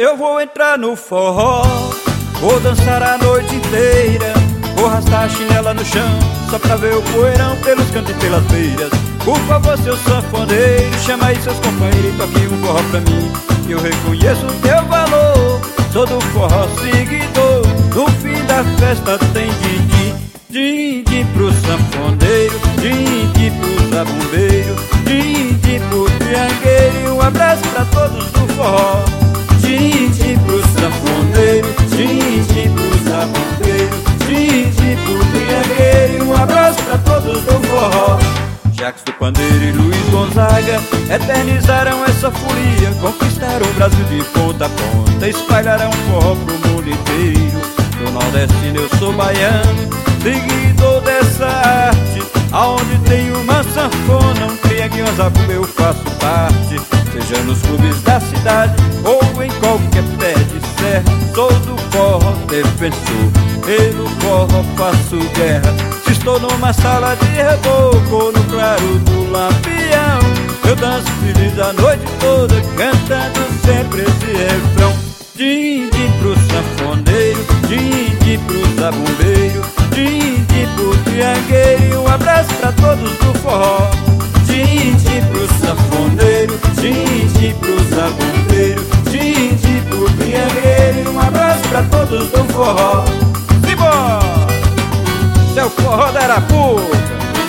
eu vou entrar no forró. Vou dançar a noite inteira, vou arrastar a chinela no chão, só pra ver o poeirão pelos cantos e pelas beiras. Por favor, seu sanfoneiro, chama aí seus companheiros e toque um forró pra mim, que eu reconheço o teu valor. Sou do forró seguidor, no fim da festa tem din-din. Din-din pro sanfoneiro, din-din pro zabumbeiro, din-din pro triangueiro e um abraço pra todos do forró. Din-din pro sanfoneiro, din-din pro zabumbeiro, din-din pro triangueiro e um abraço pra todos do forró. Jacques do Pandeiro e Luiz Gonzaga eternizaram essa folia, conquistaram o Brasil de ponta a ponta, espalharam forró pro mundo inteiro. Do nordestino eu sou baiano, seguidor dessa arte, aonde tem uma sanfona, um triângulo e um zabumba eu faço parte. Seja nos clubes da cidade ou em qualquer pé de serra, sou do forró defensor, pelo forró faço guerra. Se estou numa sala de reboco ou no claro do lampião, eu danço feliz a noite toda, cantando sempre esse refrão. Din-din pro sanfoneiro, din-din pro zabumbeiro, din-din pro triangueiro e um abraço pra todos do forró. Din-din pro sanfoneiro, din-din pro zabumbeiro, din-din pro triangueiro e um abraço pra todos do forró. Simbora! Seu forró da Arapuca.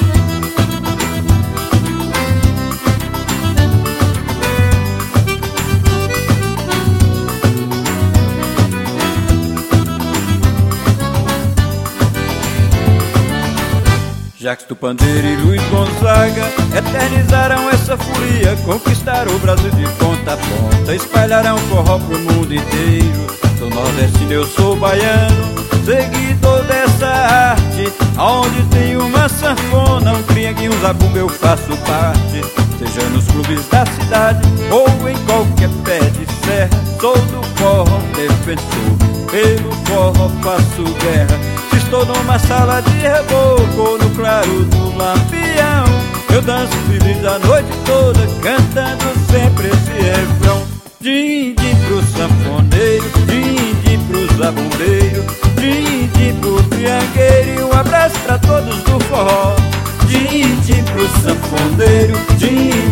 Jacques do Pandeiro e Luiz Gonzaga eternizaram essa folia, conquistaram o Brasil de ponta a ponta, espalharam forró pro mundo inteiro. Do nordestino eu sou baiano, seguidor dessa arte, aonde tem uma sanfona, um triângulo e um zabumba eu faço parte. Seja nos clubes da cidade ou em qualquer pé de serra, sou do forró defensor, pelo forró faço guerra. Se estou numa sala de reboco ou no claro do lampião, eu danço feliz a noite toda, cantando sempre esse refrão. Din-din pro sanfoneiro, din-din pro zabumbeiro, din-din pro triangueiro e um abraço pra todos do forró. Din-din pro sanfoneiro, din-din